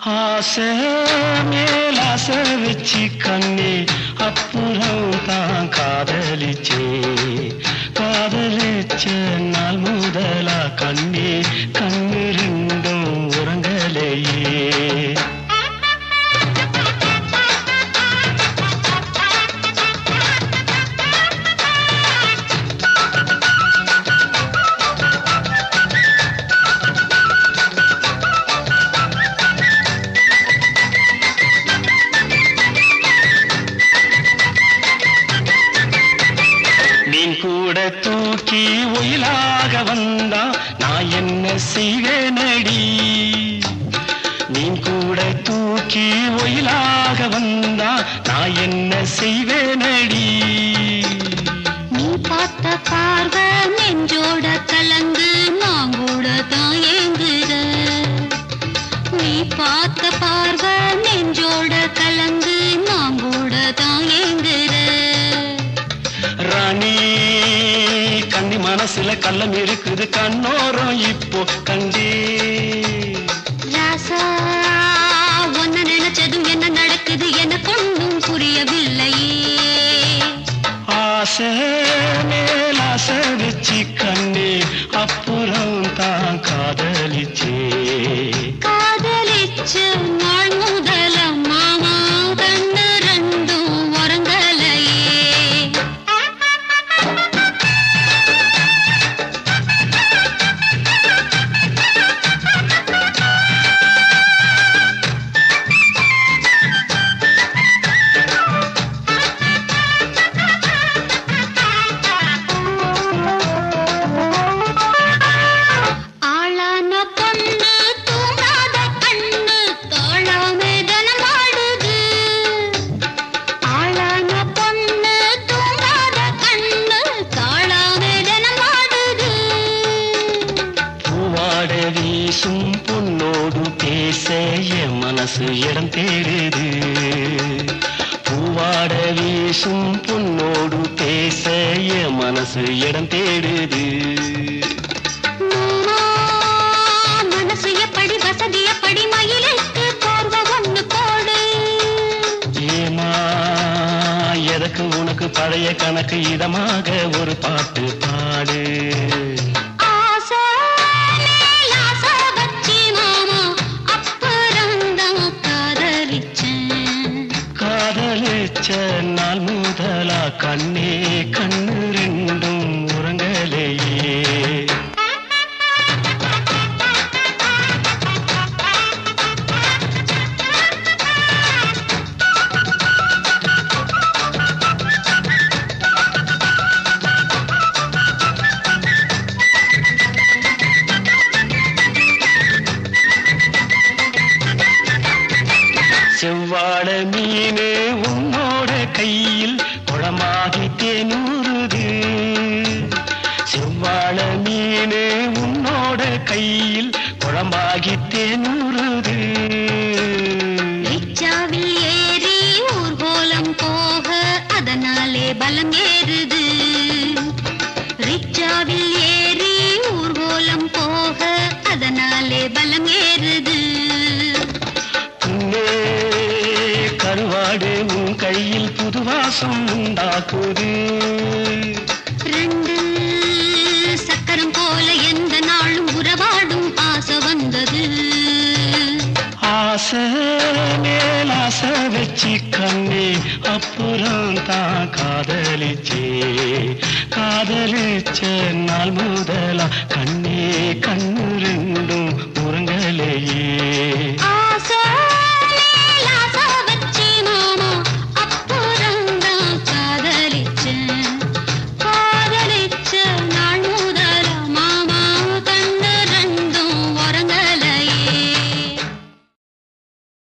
ஆசை மேல் ஆசை வச்சு கண்ணே அப்புறம் தான் காதலிச்சே காதலிச்ச நாள் முதலா கண்ணே கண்ணு ரெண்டும் உறங்கலையே கூட தூக்கி ஒயிலாக வந்தா நான் என்ன செய்வேனடி நீ கூட தூக்கி ஒயிலாக வந்தா நான் என்ன செய்வேனடி நீ பார்த்த பார்வை நெஞ்சோட கலந்து நான் கூட தான் ஏங்குற நீ பார்த்த பார்வை நெஞ்சோட கலந்து நான் கூட தான் ஏங்குற ராணி கண்ணி மனசுல கள்ளம் இருக்குது கண்ணோரம் இப்போ கண்டே ராசா ஒன்ன நினைச்சதும் என்ன நடக்குது எனக்கு ஒன்றும் புரியவில்லையே ஆசை மேல் ஆசை வச்சு கண்ணே அப்புறம் தான் காதலிச்சே காதலிச்ச நாள் முதல மாமா கண்ணு ரெண்டும் உறங்கலையே வீசும் பொன்னோடு பேச என் மனசு இடம் தேடுது பூவாட வீசும் பொன்னோடு பேச என் மனசு இடம் தேடுது மனசு எப்படி வசதி எப்படி மயிலுக்கு போர்வ ஒண்ணு போடு ஏமா எதற்கு உனக்கு பழைய கணக்கு இதமாக ஒரு பாட்டு பாடு காதலிச்ச நாள் முதலா கண்ணே கண்ணு ரெண்டும் உறங்கலையே செவ்வாழ மீனே உன்னோட கையில் குளமாகி தேனூறுது செவ்வாழ மீனே உன்னோட கையில் குளமாகி தேனூறுது ரிச்சாவில் ஏறி ஊர்கோலம் போக அதனாலே பலம் ஏறுது ரிச்சாவில் ஏறி ஊர்கோலம் போக அதனாலே பலம் ஏறுது கருவாடு உன் கையில் புது வாசம் உண்டாக்குது ரெண்டு சக்கரம் போல எந்த நாளும் உறவாடும் ஆசை வந்தது ஆசை மேல் ஆசை வச்சு கண்ணே அப்புறம் தான் காதலிச்சே காதலிச்ச நாள் முதலா கண்ணே கண்ணு ரெண்டும் உறங்கலையே